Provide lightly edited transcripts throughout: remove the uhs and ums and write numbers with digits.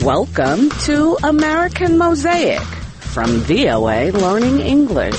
Welcome to American Mosaic from VOA Learning English.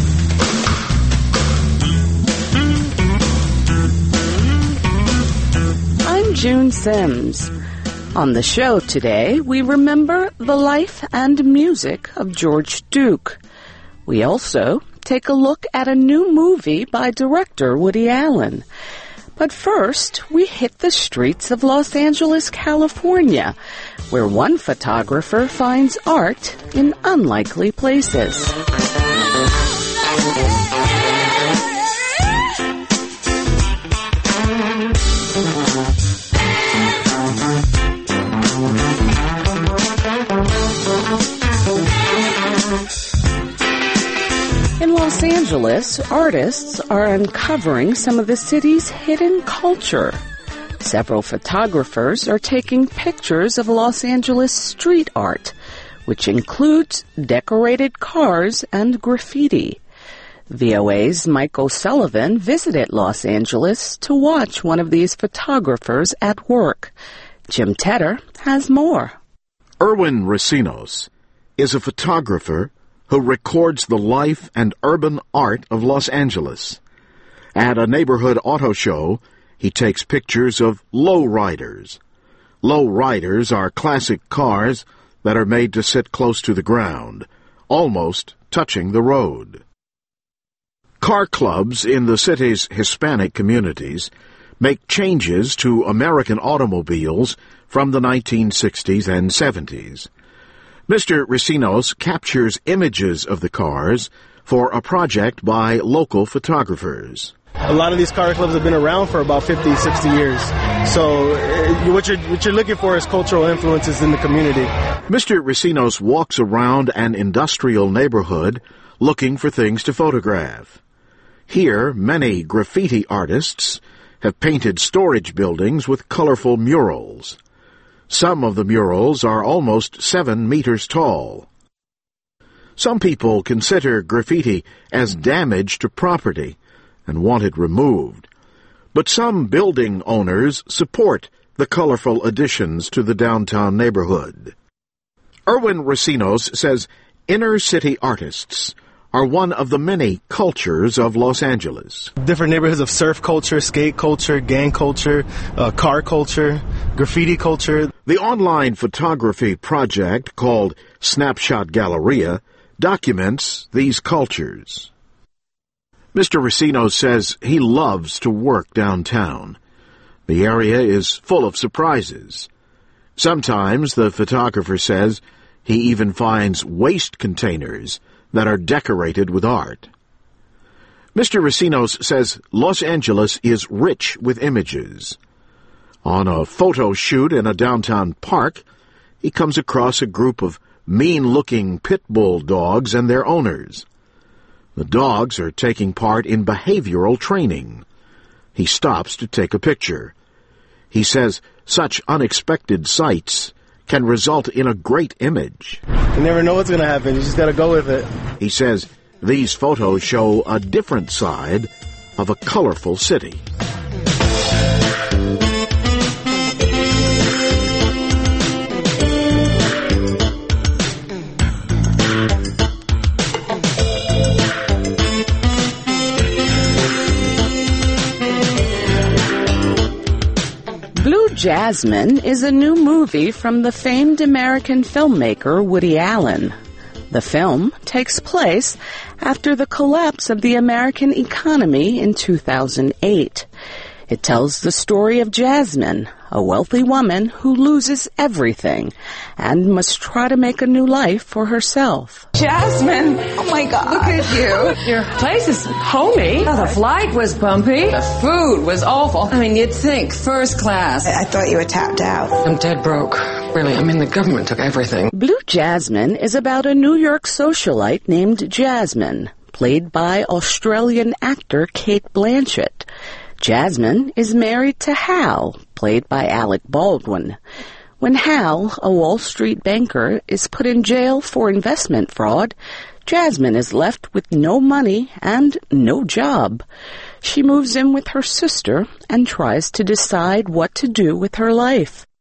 I'm June Sims. On the show today, we remember the life and music of George Duke. We also take a look at a new movie by director Woody Allen. But first, we hit the streets of Los Angeles, California, where one photographer finds art in unlikely places. In Los Angeles, artists are uncovering some of the city's hidden culture. Several photographers are taking pictures of Los Angeles street art, which includes decorated cars and graffiti. VOA's Mike O'Sullivan visited Los Angeles to watch one of these photographers at work. Jim Tedder has more. Erwin Racinos is a photographer who records the life and urban art of Los Angeles. At a neighborhood auto show, he takes pictures of lowriders. Lowriders are classic cars that are made to sit close to the ground, almost touching the road. Car clubs in the city's Hispanic communities make changes to American automobiles from the 1960s and 70s. Mr. Racinos captures images of the cars for a project by local photographers. A lot of these car clubs have been around for about 50, 60 years. So what you're looking for is cultural influences in the community. Mr. Racinos walks around an industrial neighborhood looking for things to photograph. Here, many graffiti artists have painted storage buildings with colorful murals. Some of the murals are almost 7 meters tall. Some people consider graffiti as damage to property and want it removed, but some building owners support the colorful additions to the downtown neighborhood. Erwin Racinos says inner-city artists are one of the many cultures of Los Angeles. Different neighborhoods of surf culture, skate culture, gang culture, car culture, graffiti culture. The online photography project called Snapshot Galleria documents these cultures. Mr. Racinos says he loves to work downtown. The area is full of surprises. Sometimes, the photographer says, he even finds waste containers that are decorated with art. Mr. Racinos says Los Angeles is rich with images. On a photo shoot in a downtown park, he comes across a group of mean-looking pit bull dogs and their owners. The dogs are taking part in behavioral training. He stops to take a picture. He says such unexpected sights can result in a great image. You never know what's going to happen. You just got to go with it. He says these photos show a different side of a colorful city. Blue Jasmine is a new movie from the famed American filmmaker Woody Allen. The film takes place after the collapse of the American economy in 2008. It tells the story of Jasmine, a wealthy woman who loses everything and must try to make a new life for herself. Jasmine! Oh my God. Look at you. Your place is homey. Oh, the flight was bumpy. The food was awful. I mean, you'd think first class. I thought you were tapped out. I'm dead broke. Really, I mean, the government took everything. Blue Jasmine is about a New York socialite named Jasmine, played by Australian actor Cate Blanchett. Jasmine is married to Hal, played by Alec Baldwin. When Hal, a Wall Street banker, is put in jail for investment fraud, Jasmine is left with no money and no job. She moves in with her sister and tries to decide what to do with her life.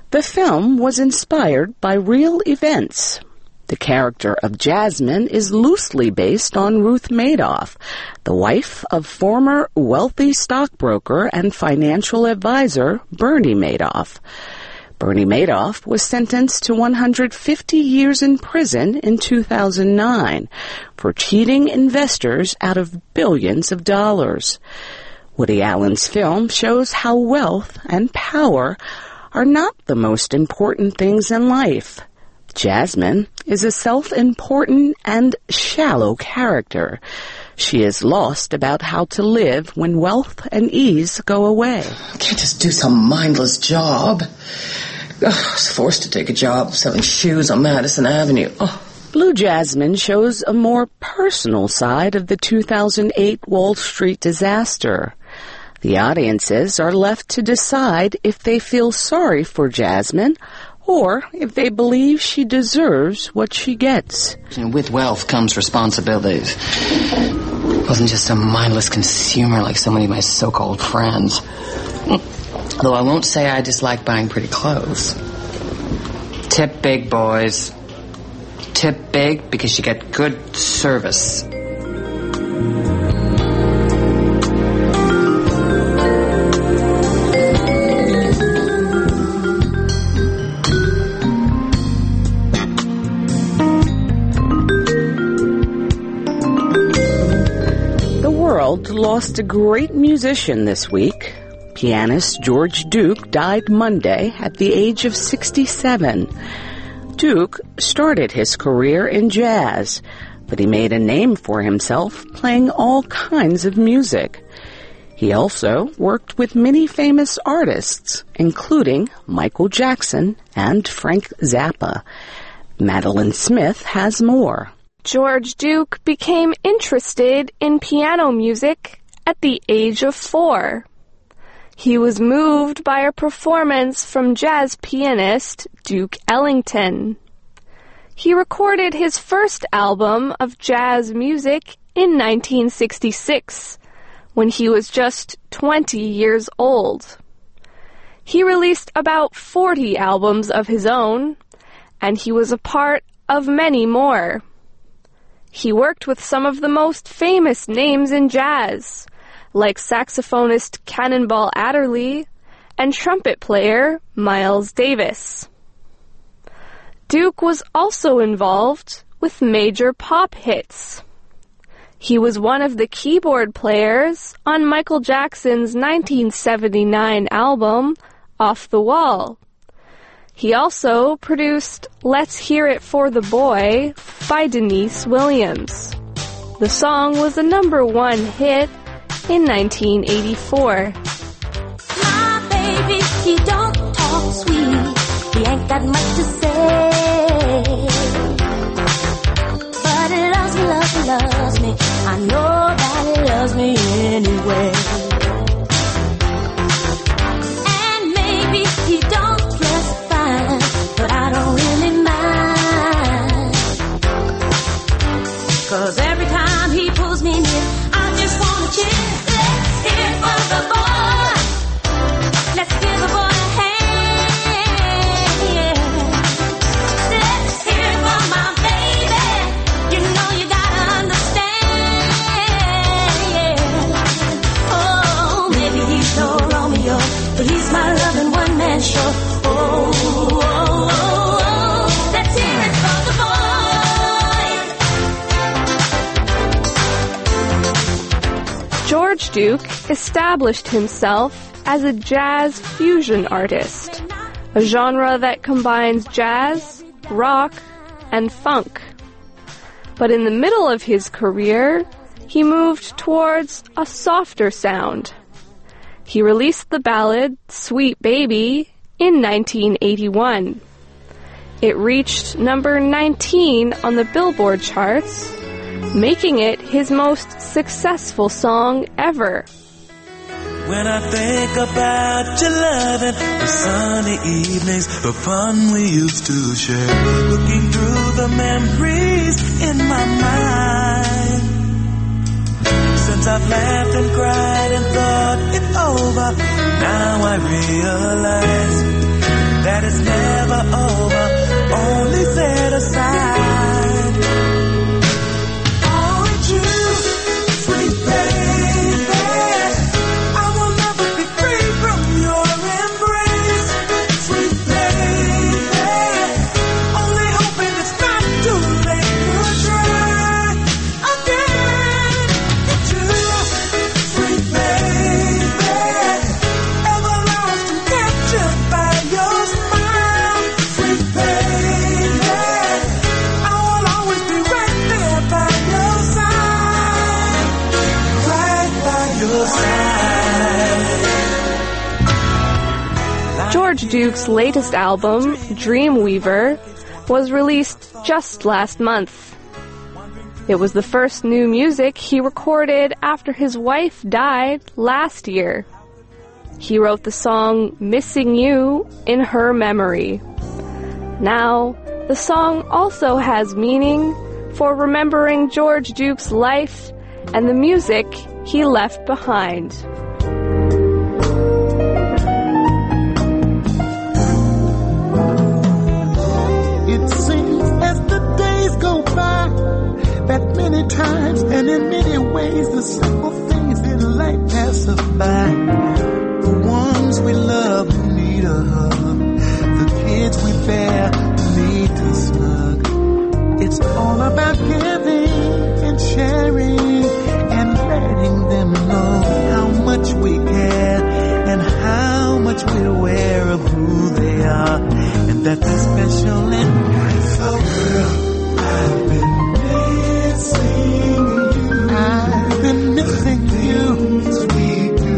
The film was inspired by real events. The character of Jasmine is loosely based on Ruth Madoff, the wife of former wealthy stockbroker and financial advisor Bernie Madoff. Bernie Madoff was sentenced to 150 years in prison in 2009 for cheating investors out of billions of dollars. Woody Allen's film shows how wealth and power are not the most important things in life. Jasmine is a self-important and shallow character. She is lost about how to live when wealth and ease go away. I can't just do some mindless job. I was forced to take a job selling shoes on Madison Avenue. Blue Jasmine shows a more personal side of the 2008 Wall Street disaster. The audiences are left to decide if they feel sorry for Jasmine or if they believe she deserves what she gets. With wealth comes responsibilities. I wasn't just a mindless consumer like so many of my so-called friends. Though I won't say I dislike buying pretty clothes. Tip big, boys. Tip big because you get good service. Lost a great musician this week. Pianist George Duke died Monday at the age of 67. Duke started his career in jazz, but he made a name for himself playing all kinds of music. He also worked with many famous artists, including Michael Jackson and Frank Zappa. Madeline Smith has more. George Duke became interested in piano music at the age of 4. He was moved by a performance from jazz pianist Duke Ellington. He recorded his first album of jazz music in 1966, when he was just 20 years old. He released about 40 albums of his own, and he was a part of many more. He worked with some of the most famous names in jazz, like saxophonist Cannonball Adderley and trumpet player Miles Davis. Duke was also involved with major pop hits. He was one of the keyboard players on Michael Jackson's 1979 album, Off the Wall. He also produced Let's Hear It for the Boy by Denise Williams. The song was a #1 hit in 1984. My baby, he don't talk sweet. He ain't got much to say. But he loves me, loves me, loves me. I know that he loves me anyway. And maybe he don't dress fine, but I don't really mind. 'Cause every time he pulls me near, I just wanna cheer. Let's hear it for the boy. Let's give the boy a hand. Yeah. Let's hear it for my baby. You know you gotta understand. Yeah. Oh, maybe he's no Romeo, but he's my loving one-man show. Oh, oh, oh, oh. Let's hear it for the boy. George Duke established himself as a jazz fusion artist, a genre that combines jazz, rock, and funk. But in the middle of his career, he moved towards a softer sound. He released the ballad Sweet Baby in 1981. It reached number 19 on the Billboard charts, making it his most successful song ever. When I think about your loving, the sunny evenings, the fun we used to share, looking through the memories in my mind. Since I've laughed and cried and thought it over, now I realize that it's George Duke's latest album, Dreamweaver, was released just last month. It was the first new music he recorded after his wife died last year. He wrote the song Missing You in her memory. Now, the song also has meaning for remembering George Duke's life and the music he left behind. It seems as the days go by that many times and in many ways the simple things in life pass us by. The ones we love who need a hug, the kids we bear who need to snug. It's all about giving and sharing and letting them know how much we care and how much we're aware of who they are and that they're special and beautiful. Girl, I've been missing you. I've been missing you, sweet you.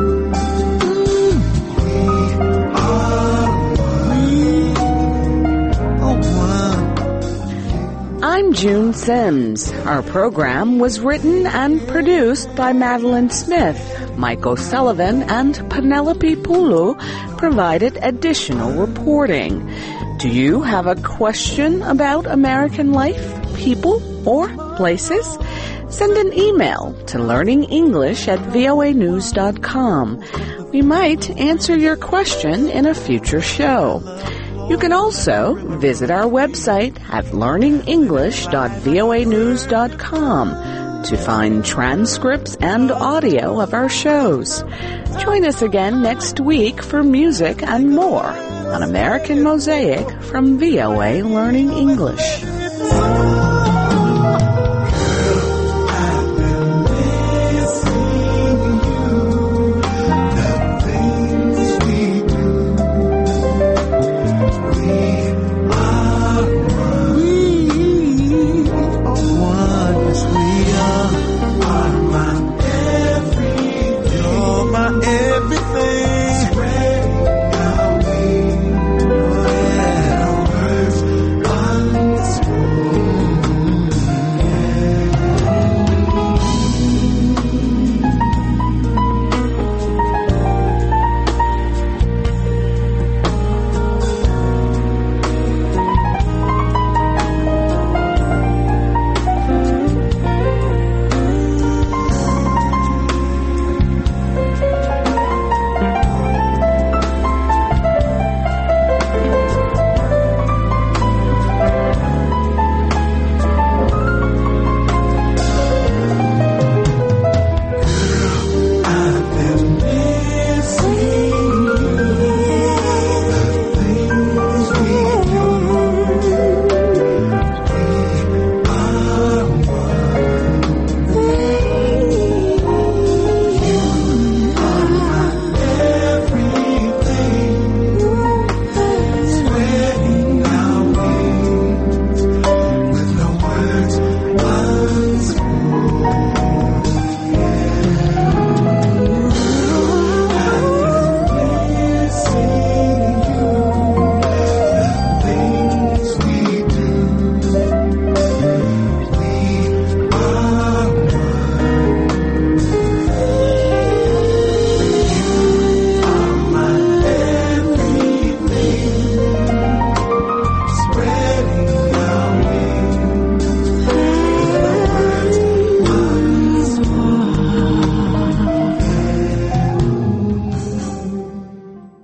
I'm June Sims. Our program was written and produced by Madeline Smith. Mike O'Sullivan and Penelope Pulu provided additional reporting. Do you have a question about American life, people, or places? Send an email to learningenglish@voanews.com. We might answer your question in a future show. You can also visit our website at learningenglish.voanews.com to find transcripts and audio of our shows. Join us again next week for music and more on American Mosaic from VOA Learning English.